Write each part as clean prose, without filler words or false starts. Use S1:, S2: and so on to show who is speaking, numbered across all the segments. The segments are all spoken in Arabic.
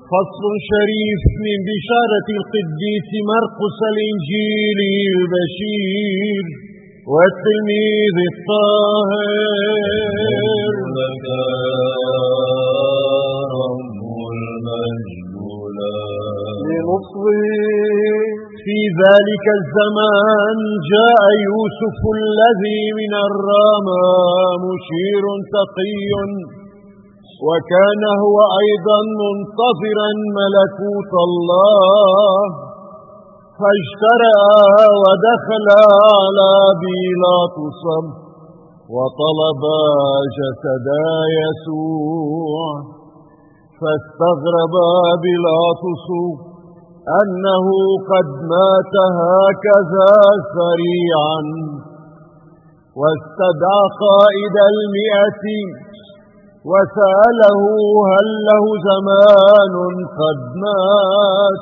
S1: فصل شريف من بشارة القديس مرقس الإنجيلي البشير والتلميذ الطاهر.
S2: لك رب المجد
S1: في ذلك الزمان جاء يوسف الذي من الرامة مشير تقي، وكان هو أيضا منتظرا ملكوت الله، فاجترأ ودخل على بيلاطس وطلب جسد يسوع. فاستغرب بيلاطس أنه قد مات هكذا سريعا، واستدعى قائد 100 وسأله هل له زمان قد مات.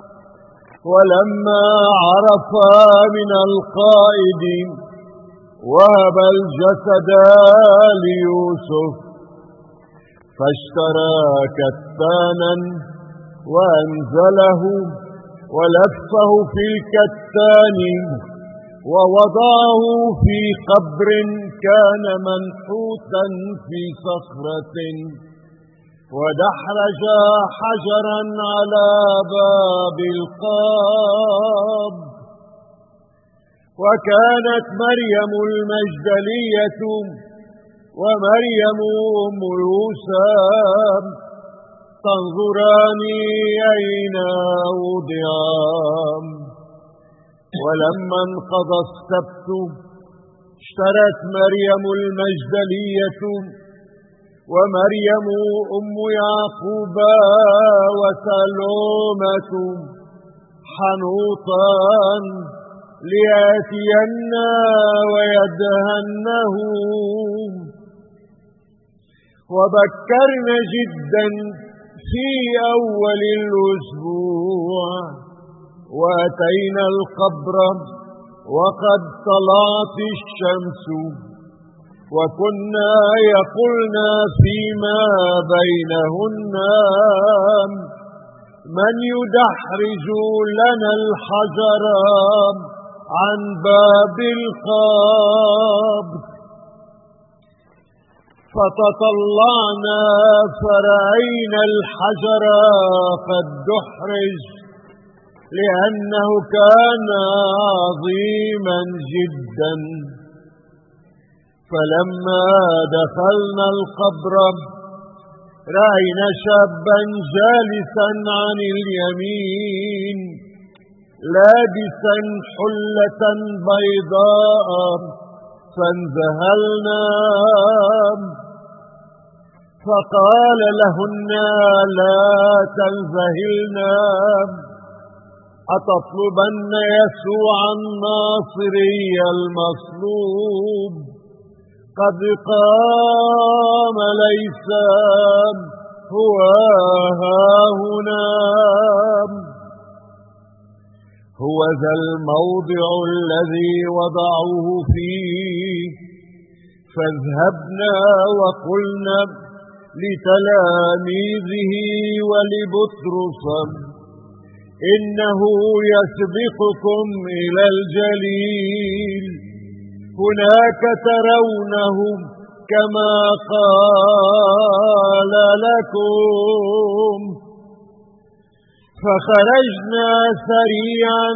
S1: ولما عرف من القائد وهب الجسد ليوسف، فاشترى كتانا وأنزله ولفه في الكتان ووضعه في قبر كان منحوتا في صخرة، ودحرج حجرا على باب القبر. وكانت مريم المجدلية ومريم أم يوسف تنظران أين وضعا. ولما انقضى السبت اشترت مريم المجدلية ومريم أم يعقوب وسلومة حنوطا ليأتين ويدهنه. وبكرن جدا في أول الأسبوع وأتينا القبر وقد طلعت الشمس، وكنا يقولن فيما بينهن من يدحرج لنا الحجر عن باب القبر. فتطلعنا فرأينا الحجر قد دحرج لأنه كان عظيما جدا. فلما دخلنا القبر رأينا شابا جالسا عن اليمين لابسا حلة بيضاء، فانذهلنا. فقال لهن لا تنذهلن، أتطلبن يسوع الناصري المصلوب؟ قد قام ليس هو هاهنا. هو ذا الموضع الذي وضعوه فيه. فاذهبنا وقلنا لتلاميذه ولبطرس إنه يسبقكم إلى الجليل، هناك ترونه كما قال لكم. فخرجنا سريعا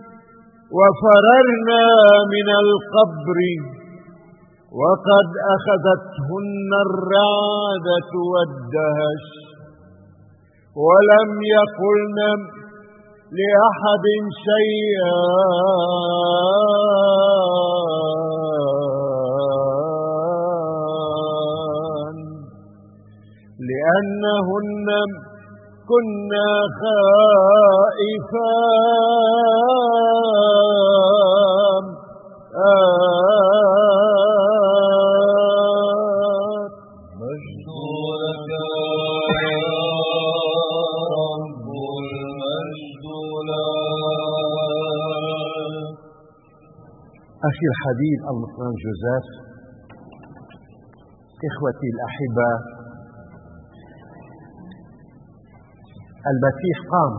S1: وفررنا من القبر، وقد أخذتهن الرعدة والدهش، ولم يقلن لأحد شيئا. لأنهن كنا خائفات.
S2: مجد لك يا رب المجد لك.
S1: أخي الحبيب المطران جوزيف، إخوتي الأحبة، المسيح قام.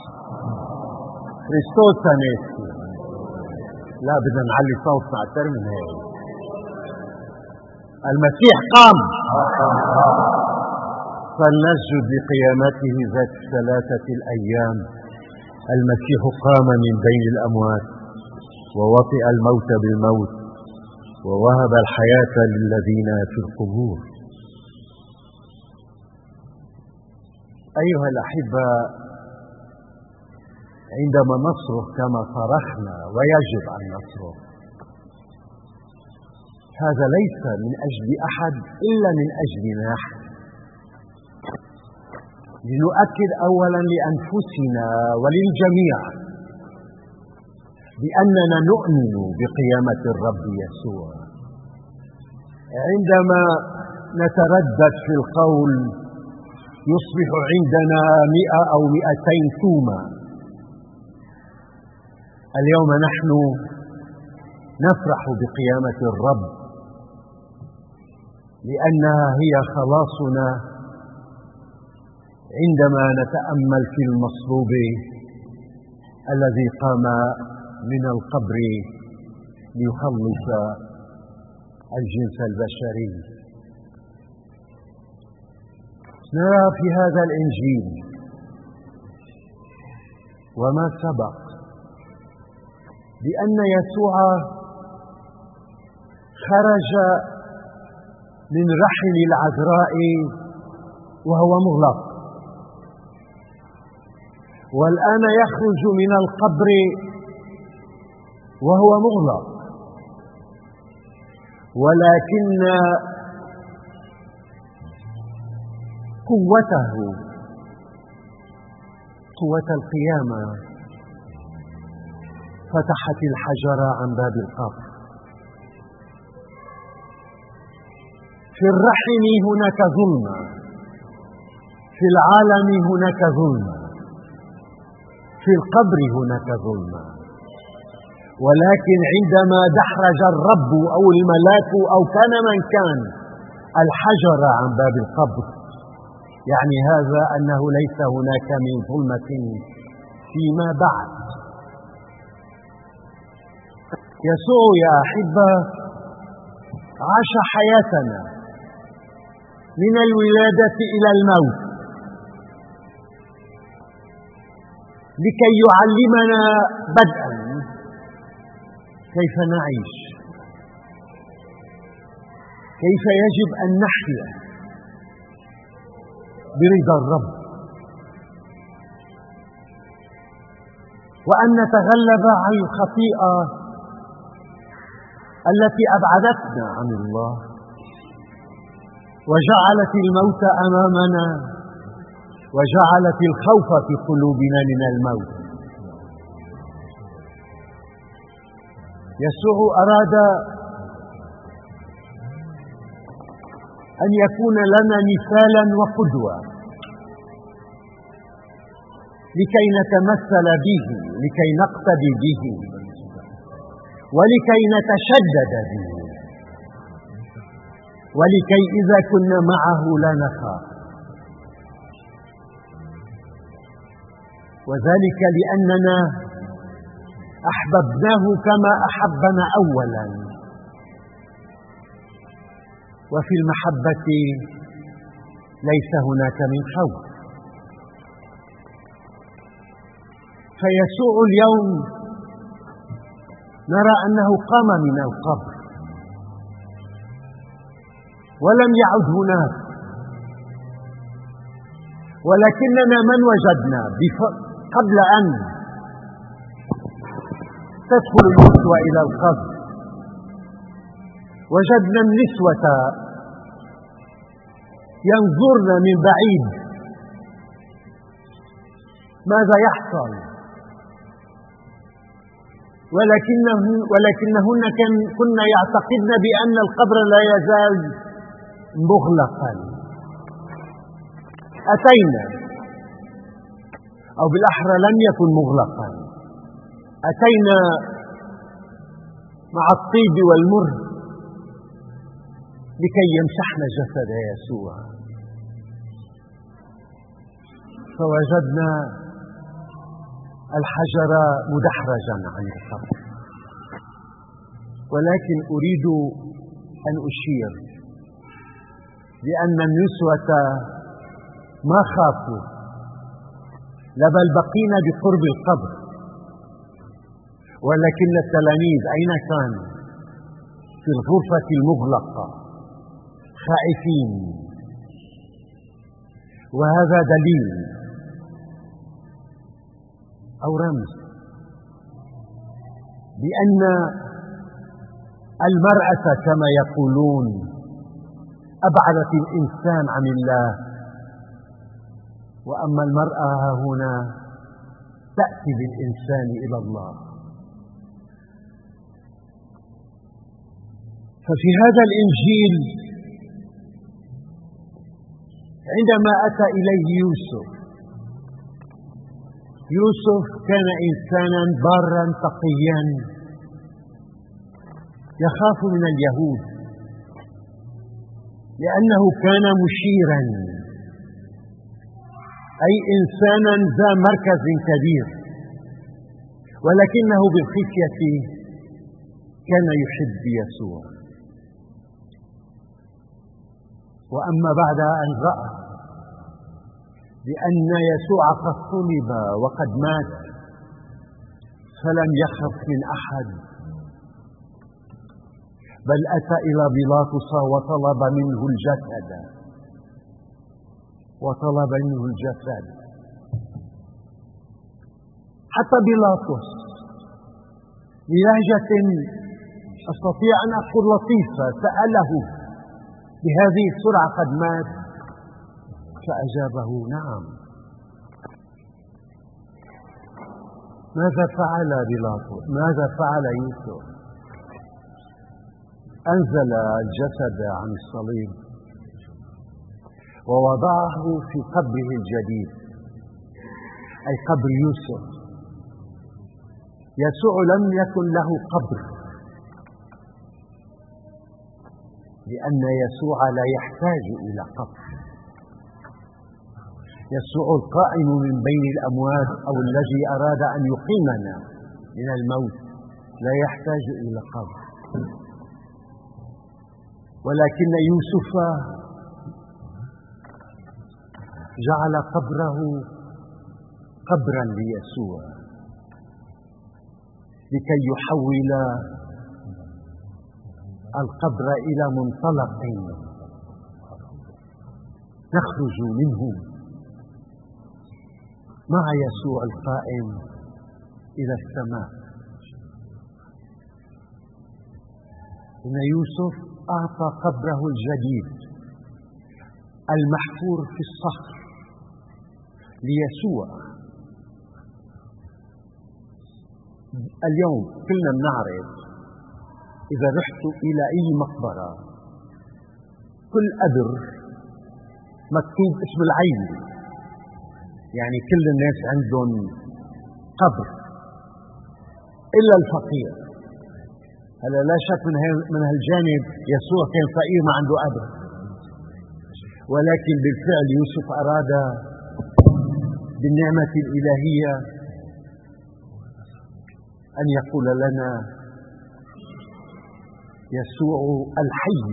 S1: كريستوس أنستي. لا بدنا نعلي صوتنا أكثر من هيك. المسيح قام. فلنسجد لقيامته ذات الثلاثة الأيام. المسيح قام من بين الأموات ووطئ الموت بالموت ووهب الحياة للذين في القبور. أيها الأحبة، عندما نصرخ كما صرخنا ويجب أن نصرخ، هذا ليس من أجل أحد إلا من أجلنا نحن، لنؤكد أولا لأنفسنا وللجميع بأننا نؤمن بقيامة الرب يسوع. عندما نتردد في القول يصبح عندنا 100 أو 200 تومة. اليوم نحن نفرح بقيامة الرب لأنها هي خلاصنا عندما نتأمل في المصلوب الذي قام من القبر ليخلص الجنس البشري. نرى في هذا الإنجيل وما سبق بأن يسوع خرج من رحم العذراء وهو مغلق، والآن يخرج من القبر وهو مغلق، ولكن قوة القيامة فتحت الحجر عن باب القبر. في الرحم هناك ظلمة، في العالم هناك ظلمة، في القبر هناك ظلمة، ولكن عندما دحرج الرب أو الملاك أو كان من كان الحجر عن باب القبر، يعني هذا أنه ليس هناك من ظلمة فيما بعد. يسوع يا أحبة عاش حياتنا من الولادة إلى الموت لكي يعلمنا بدءا كيف نعيش، كيف يجب أن نحيا برضا الرب، وأن نتغلب على الخطيئة التي أبعدتنا عن الله وجعلت الموت أمامنا وجعلت الخوف في قلوبنا من الموت. يسوع أراد أن يكون لنا مثالا وقدوة لكي نتمثل به، لكي نقتدي به، ولكي نتشدد به، ولكي إذا كنا معه لا نخاف. وذلك لأننا أحببناه كما أحبنا أولا، وفي المحبة ليس هناك من خوف. فيسوع اليوم نرى أنه قام من القبر ولم يعد هناك، ولكننا من وجدنا قبل أن تدخل النسوة إلى القبر، وجدنا النسوة ينظرن من بعيد ماذا يحصل، ولكنهن كن يعتقدن بأن القبر لا يزال مغلقا. أتينا، أو بالأحرى لم يكن مغلقا، أتينا مع الطيب والمر لكي يمسحنا جسد يسوع. فوجدنا الحجر مدحرجا عن القبر. ولكن أريد أن أشير بأن النسوة ما خافوا، بل بقينا بقرب القبر. ولكن التلاميذ أين كانوا؟ في الغرفة المغلقة خائفين. وهذا دليل أو رمز بأن المرأة كما يقولون أبعدت الإنسان عن الله، وأما المرأة هنا تأتي بالإنسان إلى الله. ففي هذا الإنجيل عندما أتى إليه يوسف كان إنسانا بارا تقيا يخاف من اليهود لأنه كان مشيرا، أي إنسانا ذا مركز كبير، ولكنه بالخفية كان يحب يسوع. وأما بعد أن رأى بأن يسوع قد صلب وقد مات فلم يخف من أحد، بل أتى إلى بيلاطس وطلب منه الجسد. حتى بيلاطس بلهجة أستطيع أن أقول لطيفة سأله بهذه السرعة قد مات؟ فأجابه نعم. ماذا فعل بيلاطس؟ ماذا فعل يوسف؟ أنزل الجسد عن الصليب ووضعه في قبره الجديد، أي قبر يوسف. يسوع لم يكن له قبر، لأن يسوع لا يحتاج إلى قبر. يسوع القائم من بين الأموات أو الذي أراد أن يقيمنا من الموت لا يحتاج إلى قبر. ولكن يوسف جعل قبره قبرا ليسوع لكي يحول القبر إلى منطلق نخرج منه مع يسوع القائم إلى السماء. إن يوسف أعطى قبره الجديد المحفور في الصخر ليسوع. اليوم كلنا بنعرف إذا رحت إلى أي مقبرة كل قبر مكتوب اسم العيلة، يعني كل الناس عندهم قبر إلا الفقير. هلا لا شك من هالجانب يسوع كان فقير ما عنده قبر، ولكن بالفعل يوسف أراد بالنعمة الإلهية أن يقول لنا يسوع الحي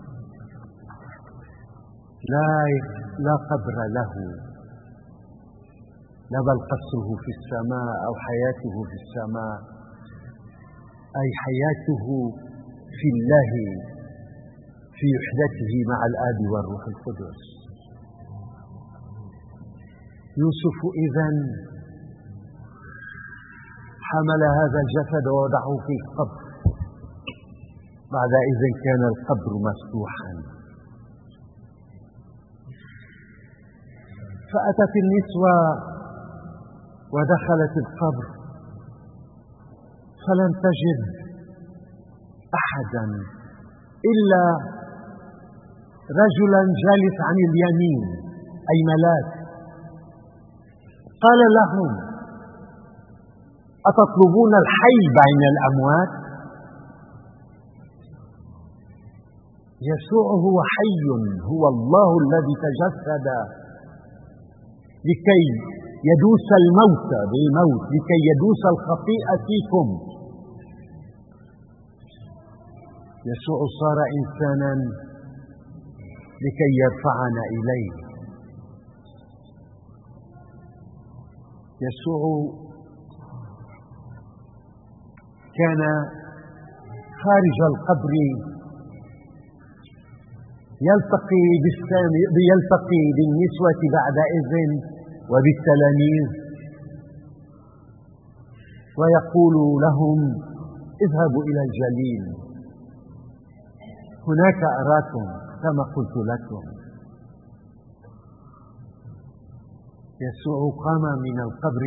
S1: لا قبر له، لا بل قصره في السماء أو حياته في السماء، أي حياته في الله في وحدته مع الآب والروح القدس. يوسف إذن حمل هذا الجسد ووضعه في القبر، بعد إذن كان القبر مفتوحا. فأتت النسوة ودخلت القبر فلم تجد أحدا إلا رجلا جالس عن اليمين، أي ملاك. قال لهم: أتطلبون الحي بين الأموات؟ يسوع هو حي، هو الله الذي تجسد لكي يدوس الموت بالموت، لكي يدوس الخطيئة فيكم. يسوع صار إنسانا لكي يرفعنا إليه. يسوع كان خارج القبر يلتقي بالنسوة بعدئذ وبالتلاميذ، ويقول لهم: اذهبوا إلى الجليل، هناك أراكم كما قلت لكم. يسوع قام من القبر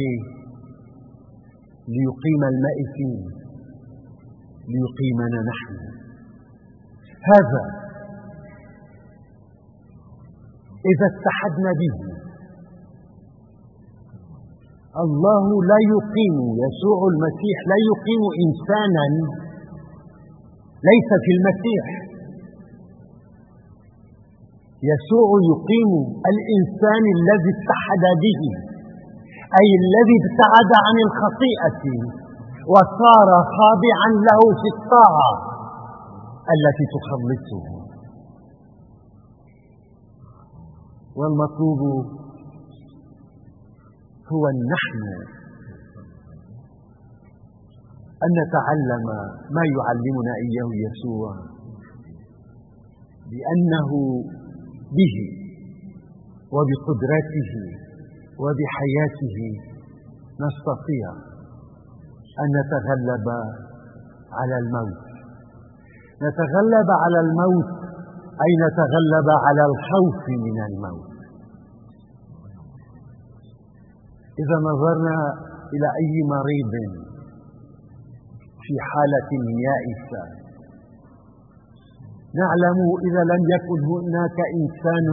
S1: ليقيم المائتين، ليقيمنا نحن. هذا إذا اتحدنا به. الله لا يقيم، يسوع المسيح لا يقيم إنسانا ليس في المسيح. يسوع يقيم الإنسان الذي اتحد به، أي الذي ابتعد عن الخطيئة وصار خاضعا له في الطاعة التي تخلصه. والمطلوب هو نحن أن نتعلم ما يعلمنا إياه يسوع، بأنه به وبقدرته وبحياته نستطيع أن نتغلب على الموت. نتغلب على الموت أي نتغلب على الخوف من الموت. إذا نظرنا إلى أي مريض في حالة يائسة، نعلم إذا لم يكن هناك إنسان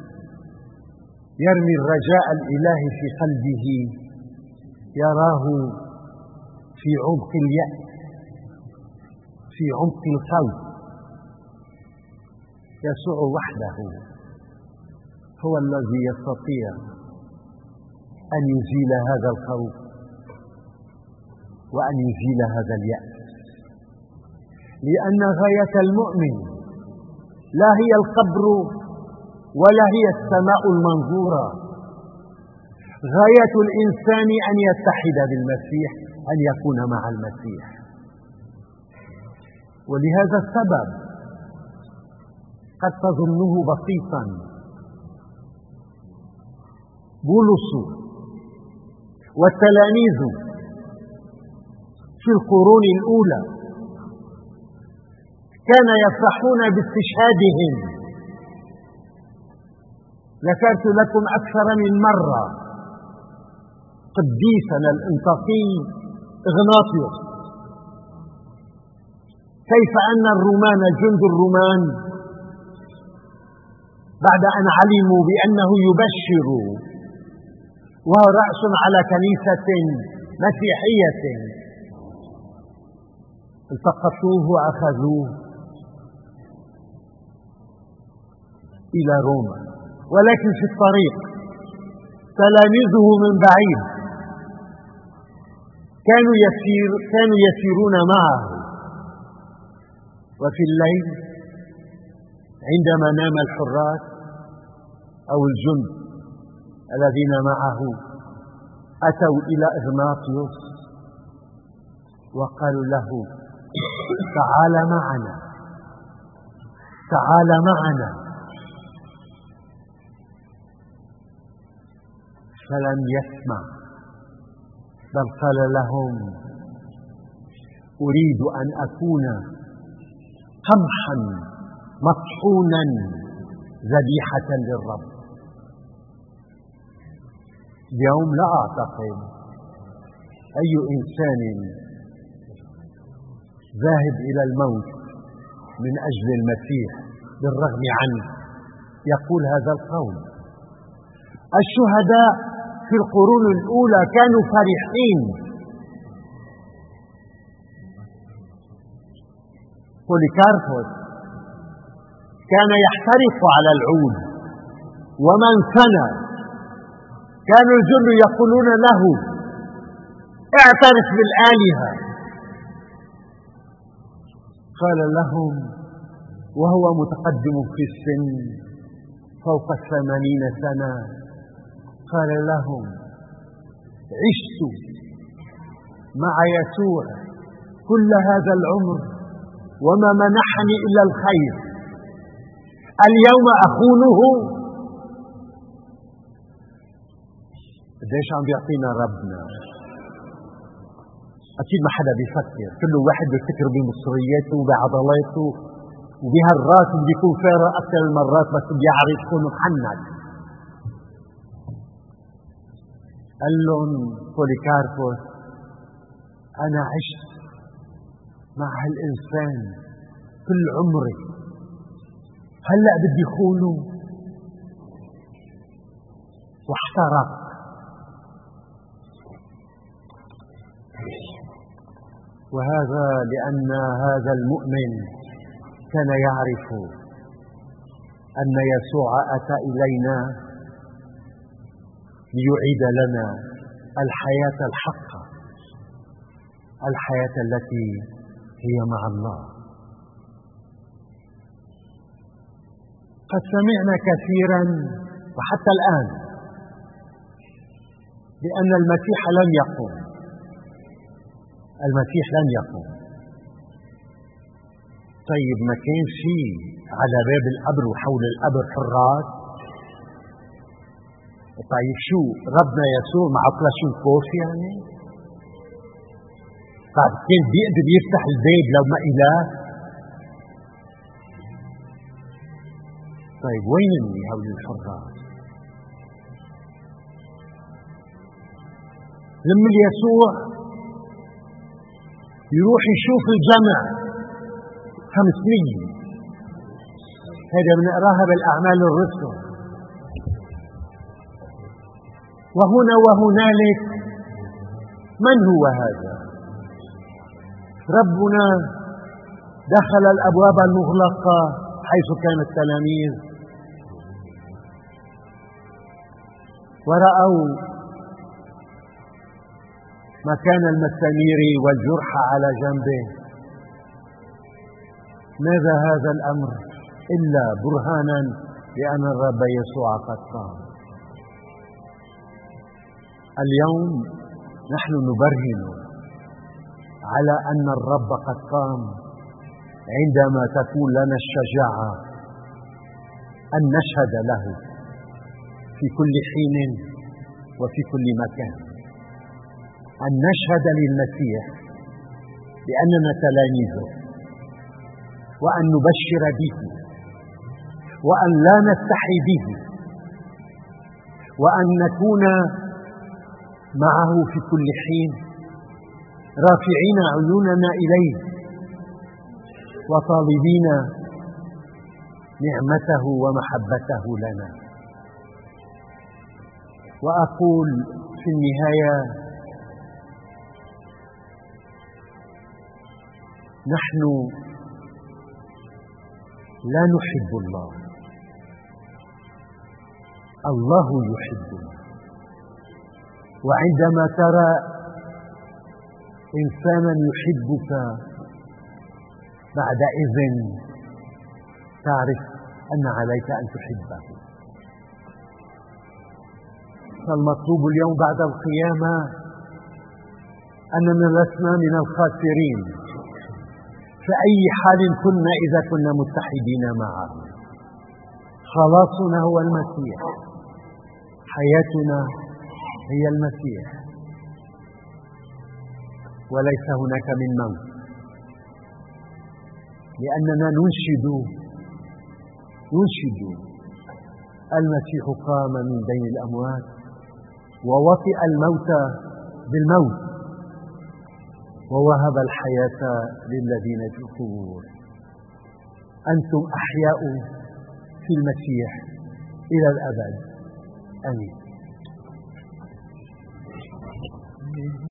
S1: يرمي الرجاء الإلهي في قلبه، يراه في عمق اليأس، في عمق الخوف. يسوع وحده هو الذي يستطيع أن يزيل هذا الخوف وأن يزيل هذا اليأس، لأن غاية المؤمن لا هي القبر ولا هي السماء المنظورة. غاية الإنسان أن يتحد بالمسيح، أن يكون مع المسيح. ولهذا السبب قد تظنه بسيطا، بولس والتلاميذ في القرون الأولى كان يفرحون باستشهادهم. ذكرت لكم أكثر من مرة قديسنا الإنطاقي إغناطيوس، كيف أن الرومان، جند الرومان، بعد أن علموا بأنه يبشر وهو رأس على كنيسة مسيحية، التقطوه وأخذوه إلى روما. ولكن في الطريق تلاميذه من بعيد كانوا يسيرون معه، وفي الليل عندما نام الحراس أو الجند الذين معه أتوا إلى إغناطيوس وقالوا له: تعال معنا، تعال معنا. فلم يسمع، بل قال لهم: أريد أن أكون قمحا مطحونا ذبيحة للرب. اليوم لا أعتقد أي إنسان ذاهب إلى الموت من أجل المسيح بالرغم عنه يقول هذا القول. الشهداء في القرون الأولى كانوا فرحين. بوليكاربوس كان يحترق على العود، ومن ثنى كانوا الجن يقولون له اعترف بالآلهة، قال لهم وهو متقدم في السن فوق 80 سنة، قال لهم عشت مع يسوع كل هذا العمر وما منحني إلا الخير، اليوم أخونه؟ قديش عم بيعطينا ربنا. أكيد ما حدا بيفكر، كل واحد بيفكر بمصرياته وبعضلاته وبهالراس اللي بيكون فارغ أكثر المرات بس بيعرف يكون محنك. قال لهم بوليكاربوس أنا عشت مع هالإنسان كل عمري، هلأ بدي خونه؟ واحترق. وهذا لأن هذا المؤمن كان يعرف أن يسوع أتى إلينا ليعيد لنا الحياة الحقة، الحياة التي هي مع الله. قد سمعنا كثيرا وحتى الآن بأن المسيح لم يقم، المسيح لم يقم. طيب ما كان شيء على باب القبر وحول القبر حراس؟ طيب شو ربنا يسوع مع كلاشينكوف يعني؟ طيب كان بيقدر يفتح الباب لو ما إله؟ طيب وين هول الحراس؟ لما يسوع يروح يشوف الجمع 500، هذا بنقراها بالأعمال الرسل، وهنا وهنالك من هو هذا؟ ربنا دخل الأبواب المغلقة حيث كان التلاميذ ورأوا مكان المسامير والجرح على جنبه. ماذا هذا الأمر إلا برهانا بأن الرب يسوع قد قام. اليوم نحن نبرهن على أن الرب قد قام عندما تكون لنا الشجاعة أن نشهد له في كل حين وفي كل مكان، أن نشهد للمسيح بأننا تلاميذه، وأن نبشر به، وأن لا نستحي به، وأن نكون معه في كل حين رافعين عيوننا إليه وطالبين نعمته ومحبته لنا. وأقول في النهاية نحن لا نحب الله، الله يحبنا. وعندما ترى إنسانا يحبك بعدئذ تعرف أن عليك أن تحبه. فالمطلوب اليوم بعد القيامة أننا لسنا من الخاسرين في أي حال كنا إذا كنا متحدين معه. خلاصنا هو المسيح، حياتنا هي المسيح، وليس هناك من موت، لأننا ننشد المسيح قام من بين الأموات ووطئ الموت بالموت ووهب الحياة للذين في القبور. أنتم أحياء في المسيح إلى الأبد. آمين.